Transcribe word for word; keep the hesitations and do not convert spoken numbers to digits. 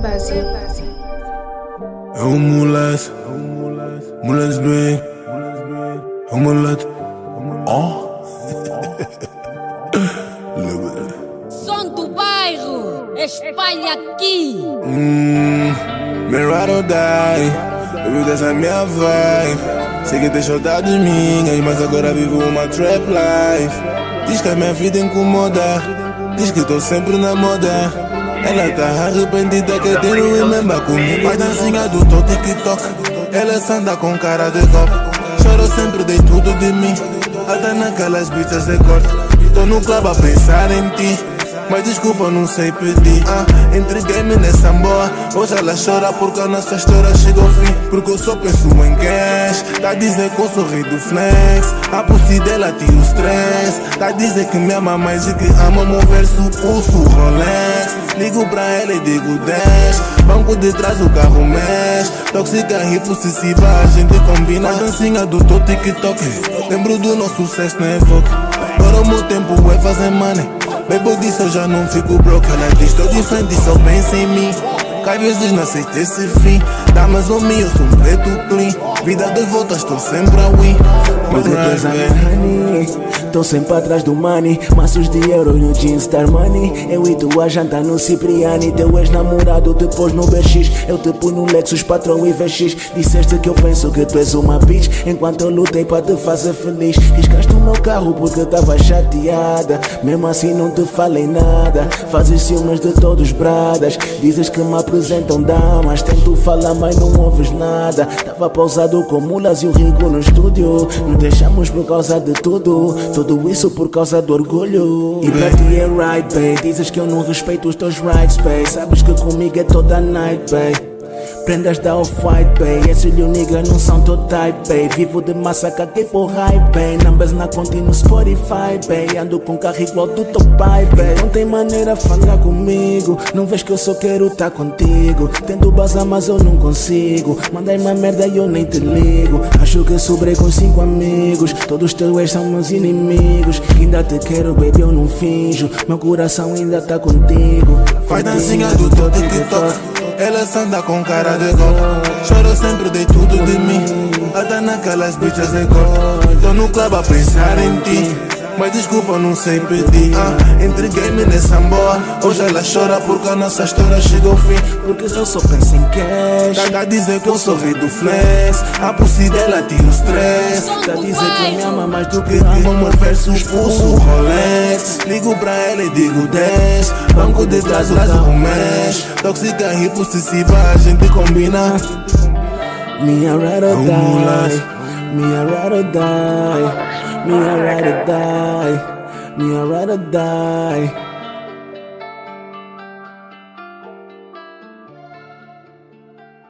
Basil. É um mulete, mulete bem, é um mulete. Oh, Som do bairro, espalha aqui. Hum, me ride or die, baby, dessa é minha vibe. Sei que tem saudades minhas, mas agora vivo uma trap life. Diz que a minha vida incomoda, diz que tô sempre na moda. Ela tá arrependida que tem no remember comigo. Faz dancinha do teu TikTok, ela só anda com cara de cop. Choro sempre, dei tudo de mim, até naquelas bichas de corte. Tô no clube a pensar em ti, mas desculpa, não sei pedir. ah, Entreguei-me nessa boa, hoje ela chora porque a nossa história chegou ao fim. Porque eu só penso em cash, tá a dizer que eu sou rei do flex. A pulse dela tira o stress, tá a dizer que me ama mais e que ama mover-se o pulso Rolex. Ligo pra ela e digo dez, banco de trás o carro mexe. Tóxica e possessiva, a gente combina. A dancinha do teu TikTok, lembro do nosso sucesso na Evoque. Agora o meu tempo é fazer money, baby, disse eu já não fico broke. Ela diz tô diferente, só pensa em mim, que às vezes não aceito esse fim. Damas ou mim, eu sou um preto clean. Vida de volta, estou sempre a win. Mas depois a honey, tô sempre atrás do money. Maços de euro no jeans Star Money. Eu e tu a jantar no Cipriani. Teu ex-namorado depois no B X. Eu te pus no Lexus, patrão e V X. Disseste que eu penso que tu és uma bitch, enquanto eu lutei para te fazer feliz. Riscaste o meu carro porque tava chateada, mesmo assim não te falei nada. Fazes ciúmes de todos bradas, dizes que me apresentam damas. Tento falar mas não ouves nada. Tava pausado com mulas e o Rico no estúdio. Nos deixamos por causa de tudo, tudo isso por causa do orgulho. E pra ti é right, babe, dizes que eu não respeito os teus rights, babe. Sabes que comigo é toda night, babe. Prendas da off-white, babe. Esse lhe nigga não são teu type, babe. Vivo de massa, caguei por hype, babe. Numbers na conta e no Spotify, babe. Ando com carro igual do teu pai, babe. Não tem maneira falar comigo, não vês que eu só quero tá contigo. Tento bazar mas eu não consigo, mandei uma merda e eu nem te ligo. Acho que sobrei com cinco amigos, todos teus ex são meus inimigos. Ainda te quero, baby, eu não finjo, meu coração ainda tá contigo. Faz dancinha do teu TikTok, ela só anda com cara de gol. Choro sempre, dei tudo de mim, até naquelas bichas de cor. Tô no clube a pensar em ti, mas desculpa, não sei pedir. ah, Entreguei-me nessa boa, hoje ela chora porque a nossa história chegou ao fim. Porque eu só penso em cash, Tá a dizer que eu sou rei do flex. A pulse dela tira o stress, tá a dizer que me ama mais do que que ama amo versus pulso Rolex. Ligo pra ela e digo dez, banco de trás o carro mexe. Tóxica e possessiva, a gente combina. Me a ride or É um die, mulete. me a ride or die, me a ride or die, me a ride or die.